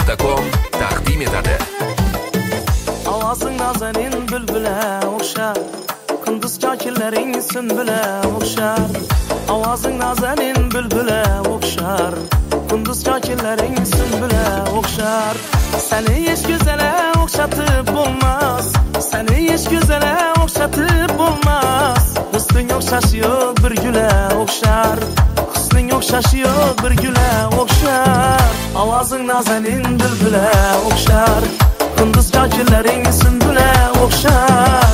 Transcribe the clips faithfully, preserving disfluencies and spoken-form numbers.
nuqta com taqdim etadi. Ovozing nazanin bulbula o'xshar, kunduz chokillaring sunbula o'xshar. Ovozing nazanin bulbula o'xshar, kunduz chokillaring sunbula o'xshar. Seni hech go'zala o'xshatib bo'lmas, seni hech go'zala o'xshatib bo'lmas. Husning o'xshashi yo'q bir gula o'xshar, husning o'xshashi yo'q bir gula o'xshar. Ovozing nazanin bulbula o'xshar, kunduz chokillaring sunbula o'xshar.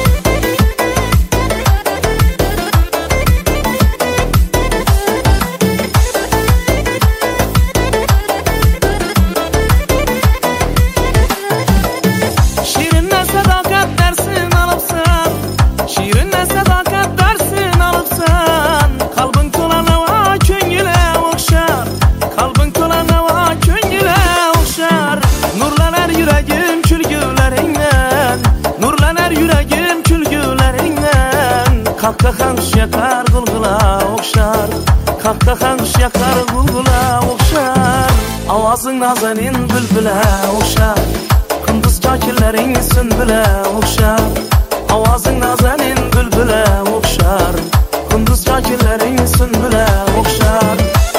Kahkahan şakar gulgula o'xshar, kahkahan şakar gulgula o'xshar. Ovozing nazanin bulbula o'xshar, kunduz chokillaring sunbula o'xshar. Ovozing nazanin bulbula o'xshar, kunduz chokillaring sunbula o'xshar.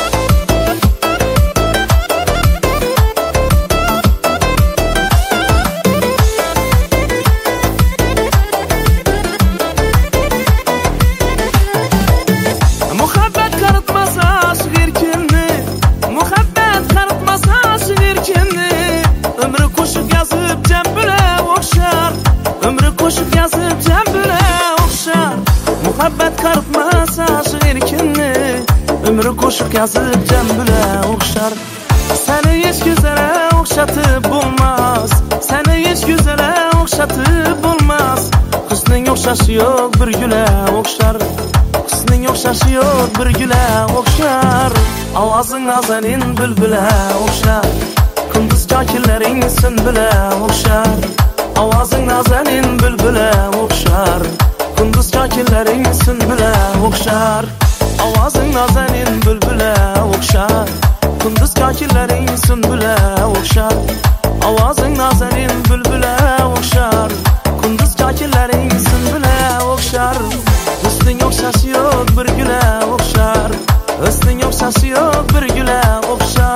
Muhabbat qaritmasa shirkinni, umri qo'shiq yozib jam bila o'xshar. Seni hech go'zala o'xshatib bo'lmas, seni hech go'zala o'xshatib bo'lmas. Husning o'xshashi yo'q bir gula o'xshar, husning o'xshashi yo'q bir gula o'xshar. Ovozing nazanin bulbula o'xshar, kunduz chokillaring sunbula o'xshar. Ovozing nazanin bulbula o'xshar, kunduz chokillaring sunbula o'xshar. Ovozing nazanin bulbula o'xshar, kunduz chokillaring sunbula o'xshar. Ovozing nazanin bulbula o'xshar, kunduz chokillaring sunbula o'xshar. Husning o'xshashi yo'q bir gula o'xshar, husning o'xshashi yo'q bir gula o'xshar.